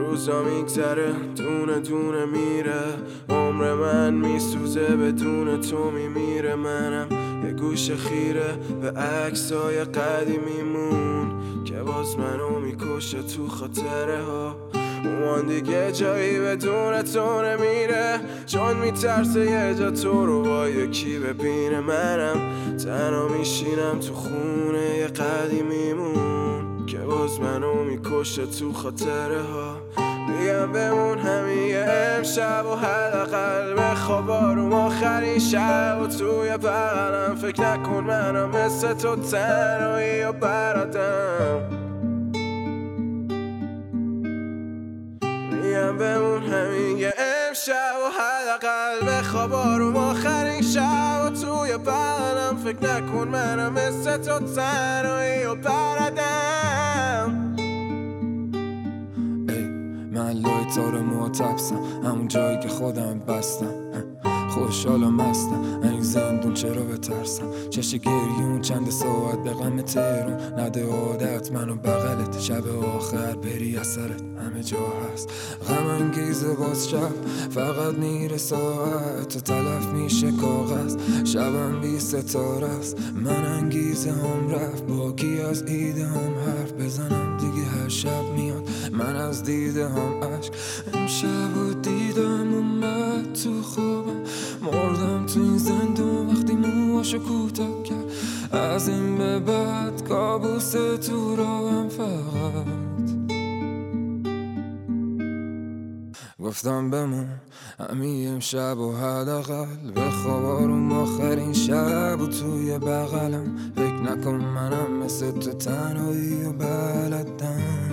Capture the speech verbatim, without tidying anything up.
روزا میگذره دونه دونه میره، عمر من میسوزه بدون تو میمیره. منم یه گوش خیره به عکسای قدیمیمون که باز منو میکشه تو خاطره ها. اون دیگه جایی بدون تو نمیره، چون میترسه یه جا تو رو با یکی ببینه. منم تنها میشینم تو خونه یه قدیمیمون که باز منو میکشه تو خاطره ها. میگم بمون همین یه امشب و حداقل بخواب آروم آخرین شب و توی بغلم. فکر نکن منم مثل تو تنهایی و برادم. میگم بمون همین یه امشب و حداقل بخواب آروم آخرین شب و توی بغلم. فکر نکن منم مثل تو تنهایی و برادم. من لای تار معتبسم، همون جایی که خودم بستم. خوشحال و مستم، این زندون چرا بترسم؟ چش گریون چند ساعت به غم تهرون، نده عادت منو بغلت. شب آخر بری اثرت همه جا هست، غم انگیزه باز شب فقط میره ساعت و تلف میشه کاغذ. شبم بی ستاره است، من انگیزه هم رفت، باقی از ایده هم حرف بزنم دیگه. هر شب میاد من از دیده هم عشق، امشب و دیدم اومد تو خوابم. مردم تو این زندون وقتی موهاشو کوتاه کرد. از این به بعد کابوس تو راهم فقط. گفتم بمون همین امشب و حداقل بخواب آروم آخرین شب و توی بغلم. فکر نکن منم مثل تو تنهایی و بلدم.